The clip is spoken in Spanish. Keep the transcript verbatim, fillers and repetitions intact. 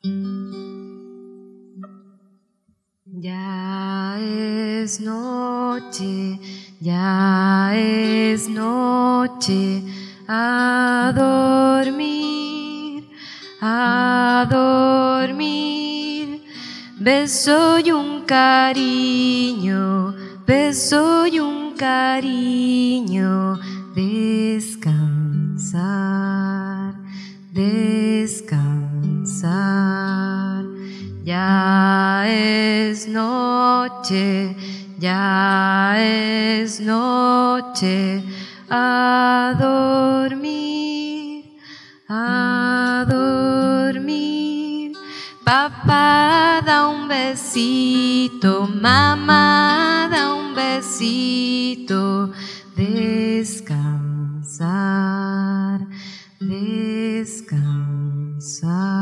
Ya es noche, ya es noche, a dormir, a dormir. Beso y un cariño, beso y un cariño, descansar, descansar. Ya es noche, ya es noche, a dormir, a dormir. Papá da un besito, mamá da un besito, descansar, descansar.